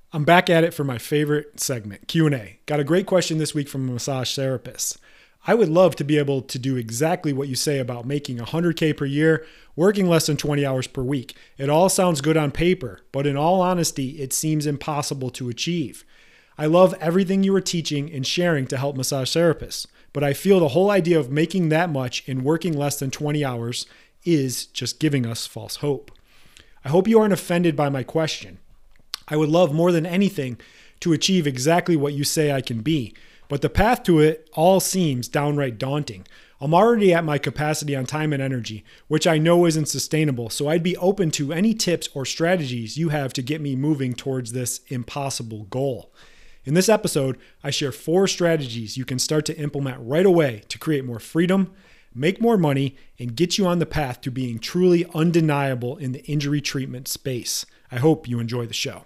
I'm back at it for my favorite segment, Q&A. Got a great question this week from a massage therapist. I would love to be able to do exactly what you say about making $100K per year, working less than 20 hours per week. It all sounds good on paper, but in all honesty, it seems impossible to achieve. I love everything you are teaching and sharing to help massage therapists, but I feel the whole idea of making that much and working less than 20 hours is just giving us false hope. I hope you aren't offended by my question. I would love more than anything to achieve exactly what you say I can be, but the path to it all seems downright daunting. I'm already at my capacity on time and energy, which I know isn't sustainable, so I'd be open to any tips or strategies you have to get me moving towards this impossible goal. In this episode, I share 4 strategies you can start to implement right away to create more freedom, make more money, and get you on the path to being truly undeniable in the injury treatment space. I hope you enjoy the show.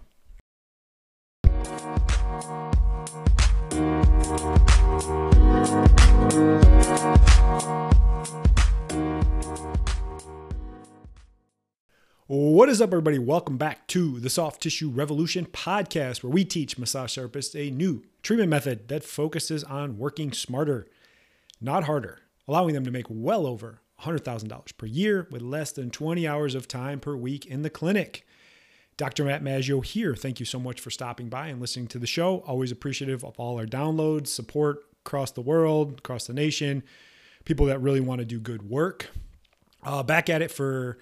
What is up, everybody? Welcome back to the Soft Tissue Revolution podcast, where we teach massage therapists a new treatment method that focuses on working smarter, not harder, allowing them to make well over $100,000 per year with less than 20 hours of time per week in the clinic. Dr. Matt Maggio here. Thank you so much for stopping by and listening to the show. Always appreciative of all our downloads, support across the world, across the nation, people that really want to do good work. Back at it for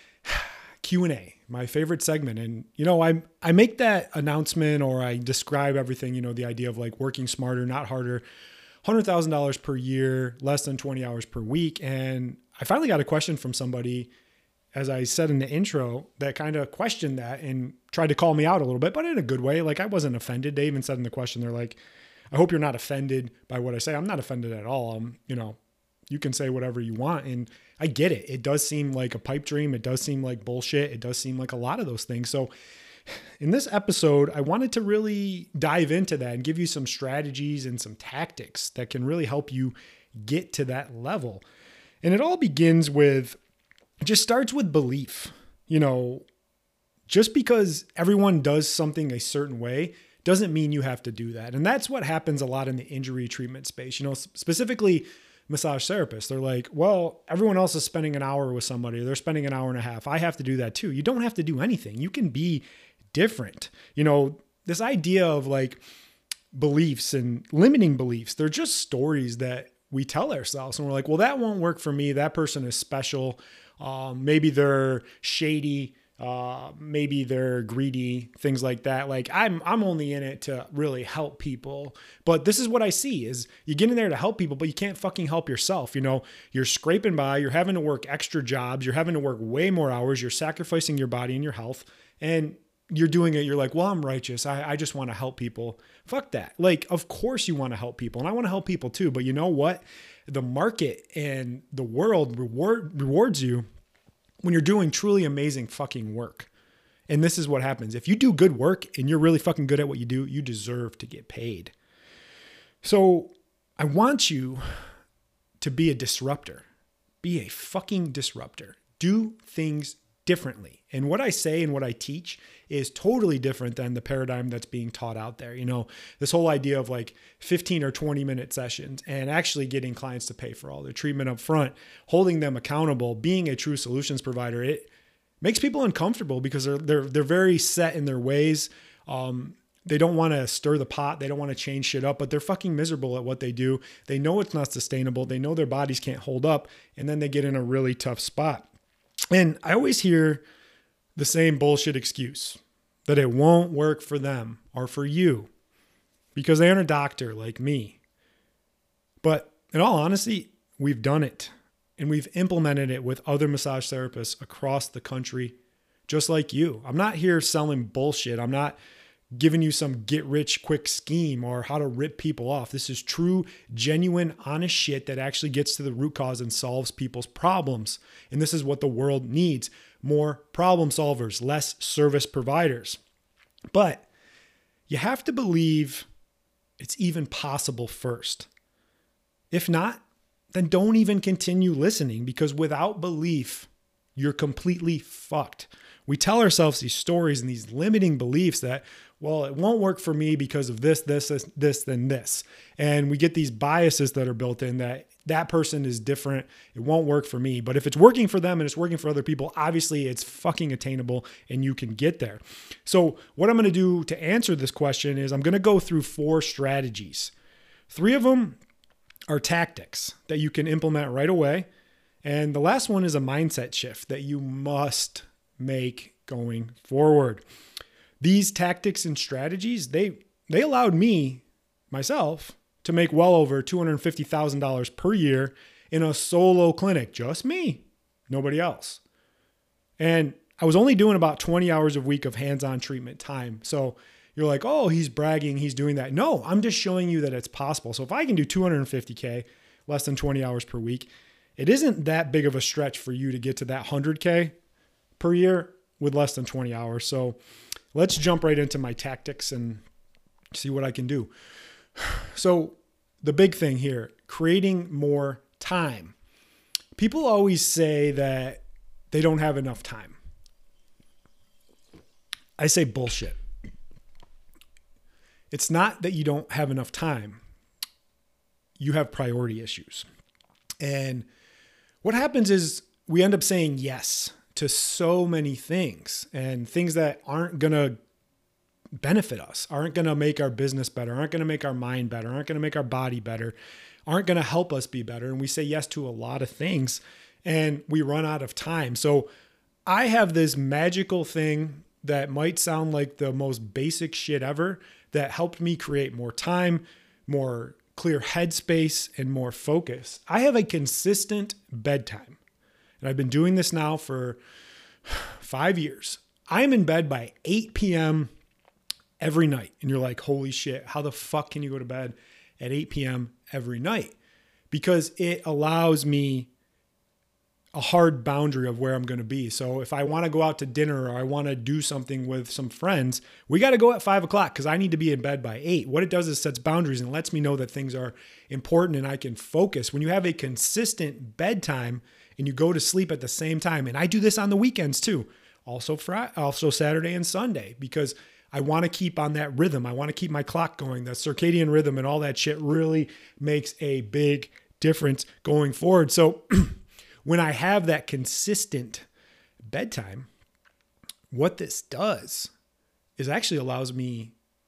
Q&A, my favorite segment. And, I make that announcement, or I describe everything, the idea of like working smarter, not harder, $100,000 per year, less than 20 hours per week. And I finally got a question from somebody, as I said in the intro, that kind of questioned that and tried to call me out a little bit, but in a good way. Like, I wasn't offended. They even said in the question, they're like, I hope you're not offended by what I say. I'm not offended at all. You can say whatever you want. And I get it. It does seem like a pipe dream. It does seem like bullshit. It does seem like a lot of those things. So in this episode, I wanted to really dive into that and give you some strategies and some tactics that can really help you get to that level. And it all begins with, it just starts with belief. Just because everyone does something a certain way doesn't mean you have to do that. And that's what happens a lot in the injury treatment space. Specifically massage therapists. They're like, well, everyone else is spending an hour with somebody. They're spending an hour and a half. I have to do that too. You don't have to do anything. You can be different. This idea of like beliefs and limiting beliefs, they're just stories that we tell ourselves. And we're like, well, that won't work for me. That person is special. Maybe they're shady. Maybe they're greedy, things like that. Like I'm only in it to really help people. But this is what I see is you get in there to help people, but you can't fucking help yourself. You're scraping by, you're having to work extra jobs. You're having to work way more hours. You're sacrificing your body and your health, and you're doing it. You're like, well, I'm righteous. I just want to help people. Fuck that. Like, of course you want to help people, and I want to help people too. But you know what? The market and the world rewards you when you're doing truly amazing fucking work. And this is what happens. If you do good work and you're really fucking good at what you do, you deserve to get paid. So I want you to be a disruptor. Be a fucking disruptor. Do things differently. And what I say and what I teach is totally different than the paradigm that's being taught out there. This whole idea of like 15 or 20 minute sessions and actually getting clients to pay for all their treatment up front, holding them accountable, being a true solutions provider. It makes people uncomfortable because they're very set in their ways. They don't want to stir the pot. They don't want to change shit up, but they're fucking miserable at what they do. They know it's not sustainable. They know their bodies can't hold up, and then they get in a really tough spot. And I always hear the same bullshit excuse that it won't work for them or for you because they aren't a doctor like me. But in all honesty, we've done it, and we've implemented it with other massage therapists across the country, just like you. I'm not here selling bullshit. I'm not giving you some get rich quick scheme or how to rip people off. This is true, genuine, honest shit that actually gets to the root cause and solves people's problems. And this is what the world needs: more problem solvers, less service providers. But you have to believe it's even possible first. If not, then don't even continue listening, because without belief, you're completely fucked. We tell ourselves these stories and these limiting beliefs that, well, it won't work for me because of this, then this. And we get these biases that are built in that person is different. It won't work for me. But if it's working for them and it's working for other people, obviously it's fucking attainable and you can get there. So what I'm going to do to answer this question is I'm going to go through 4 strategies. 3 of them are tactics that you can implement right away. And the last one is a mindset shift that you must make going forward. These tactics and strategies, they allowed myself, to make well over $250,000 per year in a solo clinic. Just me, nobody else. And I was only doing about 20 hours a week of hands-on treatment time. So you're like, oh, he's bragging, he's doing that. No, I'm just showing you that it's possible. So if I can do $250K, less than 20 hours per week, it isn't that big of a stretch for you to get to that $100K per year with less than 20 hours. So let's jump right into my tactics and see what I can do. So the big thing here, creating more time. People always say that they don't have enough time. I say bullshit. It's not that you don't have enough time. You have priority issues. And what happens is we end up saying yes to so many things, and things that aren't going to benefit us, aren't going to make our business better, aren't going to make our mind better, aren't going to make our body better, aren't going to help us be better. And we say yes to a lot of things and we run out of time. So I have this magical thing that might sound like the most basic shit ever that helped me create more time, more clear headspace, and more focus. I have a consistent bedtime. And I've been doing this now for 5 years. I'm in bed by 8 p.m. every night. And you're like, holy shit, how the fuck can you go to bed at 8 p.m. every night? Because it allows me a hard boundary of where I'm going to be. So if I want to go out to dinner or I want to do something with some friends, we got to go at 5 o'clock because I need to be in bed by 8. What it does is sets boundaries and lets me know that things are important and I can focus. When you have a consistent bedtime and you go to sleep at the same time, and I do this on the weekends too, also Saturday and Sunday, because I want to keep on that rhythm. I want to keep my clock going. The circadian rhythm and all that shit really makes a big difference going forward. So when I have that consistent bedtime, what this does is actually allows me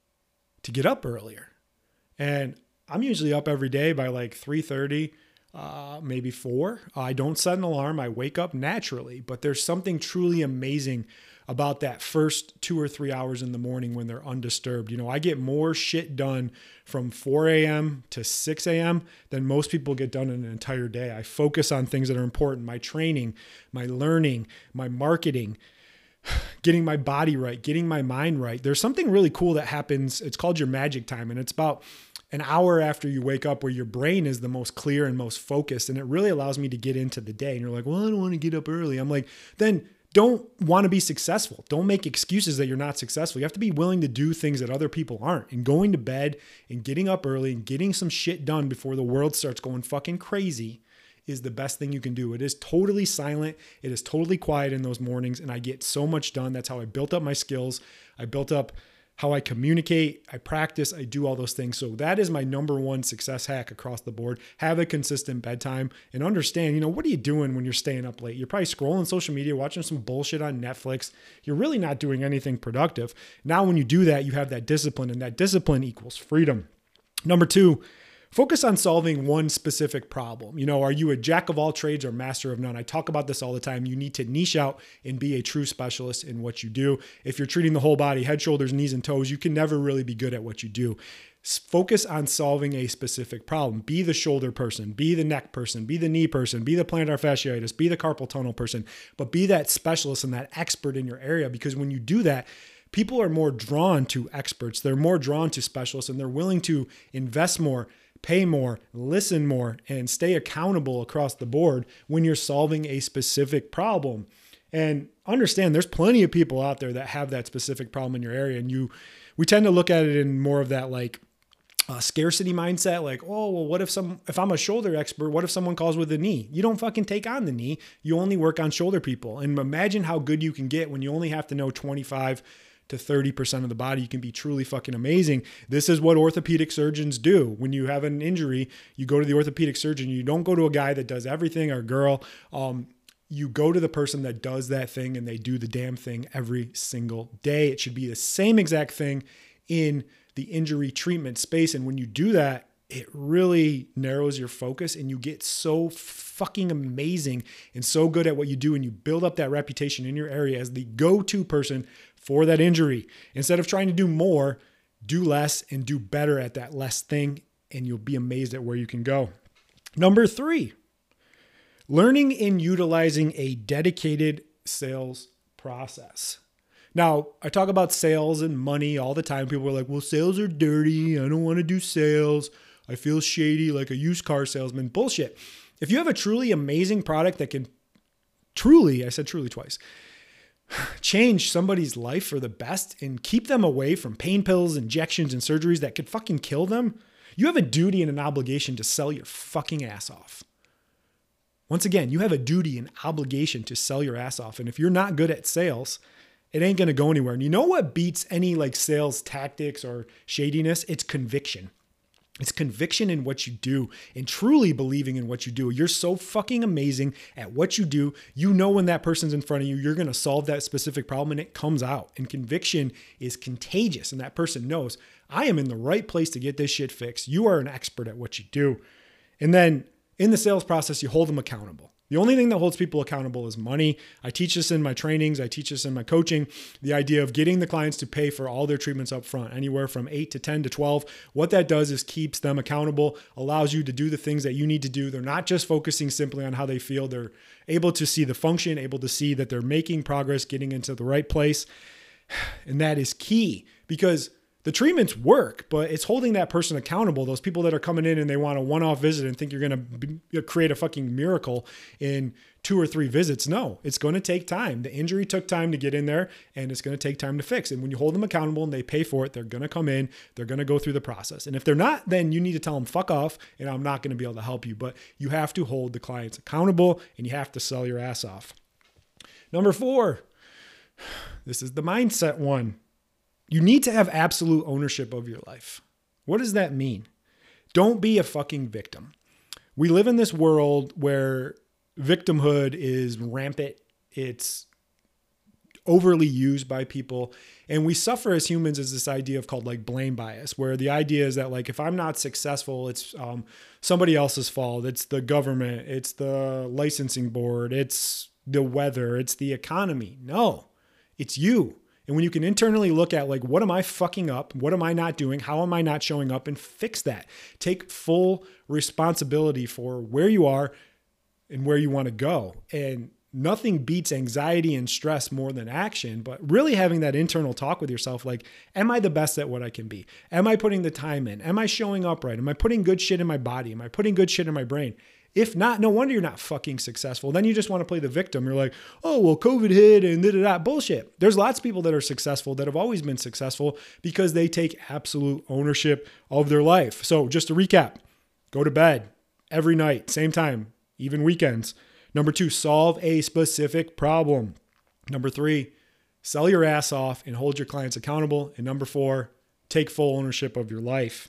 to get up earlier. And I'm usually up every day by like 3:30, maybe 4. I don't set an alarm. I wake up naturally, but there's something truly amazing about that first 2 or 3 hours in the morning when they're undisturbed. You know, I get more shit done from 4 a.m. to 6 a.m. than most people get done in an entire day. I focus on things that are important: my training, my learning, my marketing, getting my body right, getting my mind right. There's something really cool that happens. It's called your magic time. And it's about an hour after you wake up where your brain is the most clear and most focused. And it really allows me to get into the day. And you're like, well, I don't want to get up early. I'm like, then don't want to be successful. Don't make excuses that you're not successful. You have to be willing to do things that other people aren't. And going to bed and getting up early and getting some shit done before the world starts going fucking crazy is the best thing you can do. It is totally silent. It is totally quiet in those mornings. And I get so much done. That's how I built up my skills. I built up how I communicate, I practice, I do all those things. So that is my number one success hack across the board. Have a consistent bedtime and understand, you know, what are you doing when you're staying up late? You're probably scrolling social media, watching some bullshit on Netflix. You're really not doing anything productive. Now, when you do that, you have that discipline, and that discipline equals freedom. Number 2, focus on solving one specific problem. You know, are you a jack of all trades or master of none? I talk about this all the time. You need to niche out and be a true specialist in what you do. If you're treating the whole body, head, shoulders, knees, and toes, you can never really be good at what you do. Focus on solving a specific problem. Be the shoulder person, be the neck person, be the knee person, be the plantar fasciitis, be the carpal tunnel person, but be that specialist and that expert in your area. Because when you do that, people are more drawn to experts. They're more drawn to specialists, and they're willing to invest more, pay more, listen more, and stay accountable across the board when you're solving a specific problem. And understand there's plenty of people out there that have that specific problem in your area. And we tend to look at it in more of that like scarcity mindset, like, oh, well, if I'm a shoulder expert, what if someone calls with a knee? You don't fucking take on the knee. You only work on shoulder people. And imagine how good you can get when you only have to know 25 to 30% of the body. You can be truly fucking amazing. This is what orthopedic surgeons do. When you have an injury, you go to the orthopedic surgeon. You don't go to a guy that does everything, or girl. You go to the person that does that thing, and they do the damn thing every single day. It should be the same exact thing in the injury treatment space. And when you do that, it really narrows your focus, and you get so fucking amazing and so good at what you do. And you build up that reputation in your area as the go-to person for that injury. Instead of trying to do more, do less and do better at that less thing. And you'll be amazed at where you can go. Number 3, learning and utilizing a dedicated sales process. Now, I talk about sales and money all the time. People are like, well, sales are dirty. I don't want to do sales. I feel shady like a used car salesman. Bullshit. If you have a truly amazing product that can I said truly twice, change somebody's life for the best and keep them away from pain pills, injections, and surgeries that could fucking kill them, you have a duty and an obligation to sell your fucking ass off. Once again, you have a duty and obligation to sell your ass off. And if you're not good at sales, it ain't going to go anywhere. And you know what beats any like sales tactics or shadiness? It's conviction. It's conviction in what you do and truly believing in what you do. You're so fucking amazing at what you do. You know when that person's in front of you, you're going to solve that specific problem, and it comes out. And conviction is contagious. And that person knows, I am in the right place to get this shit fixed. You are an expert at what you do. And then in the sales process, you hold them accountable. The only thing that holds people accountable is money. I teach this in my trainings. I teach this in my coaching. The idea of getting the clients to pay for all their treatments up front, anywhere from 8 to 10 to 12. What that does is keeps them accountable, allows you to do the things that you need to do. They're not just focusing simply on how they feel. They're able to see the function, able to see that they're making progress, getting into the right place. And that is key, because the treatments work, but it's holding that person accountable. Those people that are coming in and they want a one-off visit and think you're going to create a fucking miracle in 2 or 3 visits. No, it's going to take time. The injury took time to get in there, and it's going to take time to fix. And when you hold them accountable and they pay for it, they're going to come in, they're going to go through the process. And if they're not, then you need to tell them, fuck off, and I'm not going to be able to help you. But you have to hold the clients accountable, and you have to sell your ass off. Number 4, this is the mindset one. You need to have absolute ownership of your life. What does that mean? Don't be a fucking victim. We live in this world where victimhood is rampant. It's overly used by people. And we suffer as humans as this idea of called like blame bias, where the idea is that like, if I'm not successful, it's somebody else's fault. It's the government. It's the licensing board. It's the weather. It's the economy. No, it's you. And when you can internally look at like, what am I fucking up? What am I not doing? How am I not showing up? And fix that. Take full responsibility for where you are and where you want to go. And nothing beats anxiety and stress more than action, but really having that internal talk with yourself. Like, am I the best at what I can be? Am I putting the time in? Am I showing up right? Am I putting good shit in my body? Am I putting good shit in my brain? If not, no wonder you're not fucking successful. Then you just want to play the victim. You're like, oh, well, COVID hit and da-da-da. Bullshit. There's lots of people that are successful that have always been successful because they take absolute ownership of their life. So just to recap, go to bed every night, same time, even weekends. Number 2, solve a specific problem. Number 3, sell your ass off and hold your clients accountable. And number 4, take full ownership of your life.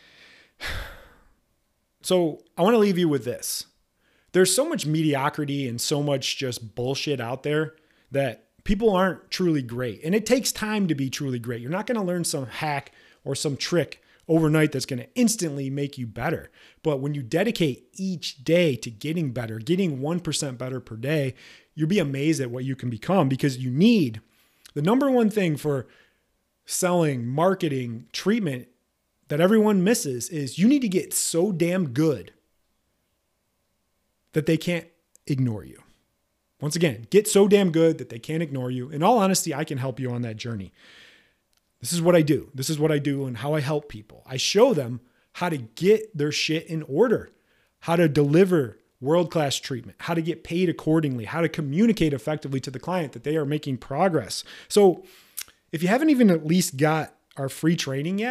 So I want to leave you with this. There's so much mediocrity and so much just bullshit out there that people aren't truly great. And it takes time to be truly great. You're not going to learn some hack or some trick overnight that's going to instantly make you better. But when you dedicate each day to getting better, getting 1% better per day, you'll be amazed at what you can become, because you need the number one thing for selling, marketing, treatment that everyone misses is you need to get so damn good that they can't ignore you. Once again, get so damn good that they can't ignore you. In all honesty, I can help you on that journey. This is what I do. This is what I do and how I help people. I show them how to get their shit in order, how to deliver world-class treatment, how to get paid accordingly, how to communicate effectively to the client that they are making progress. So if you haven't even at least got our free training yet,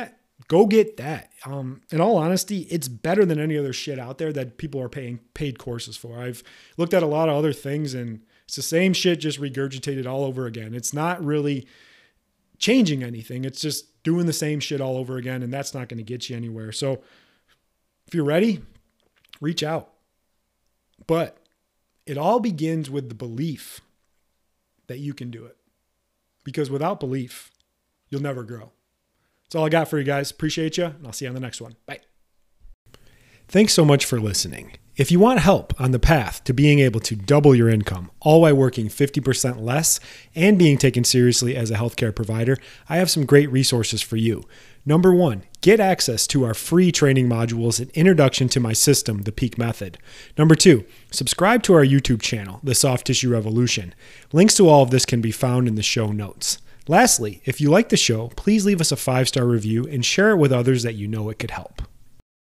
Go get that. In all honesty, it's better than any other shit out there that people are paying paid courses for. I've looked at a lot of other things and it's the same shit, just regurgitated all over again. It's not really changing anything. It's just doing the same shit all over again, and that's not going to get you anywhere. So if you're ready, reach out. But it all begins with the belief that you can do it. Because without belief, you'll never grow. That's all I got for you guys. Appreciate you, and I'll see you on the next one. Bye. Thanks so much for listening. If you want help on the path to being able to double your income, all while working 50% less and being taken seriously as a healthcare provider, I have some great resources for you. Number 1, get access to our free training modules and introduction to my system, the Peak Method. Number 2, subscribe to our YouTube channel, The Soft Tissue Revolution. Links to all of this can be found in the show notes. Lastly, if you like the show, please leave us a 5-star review and share it with others that you know it could help.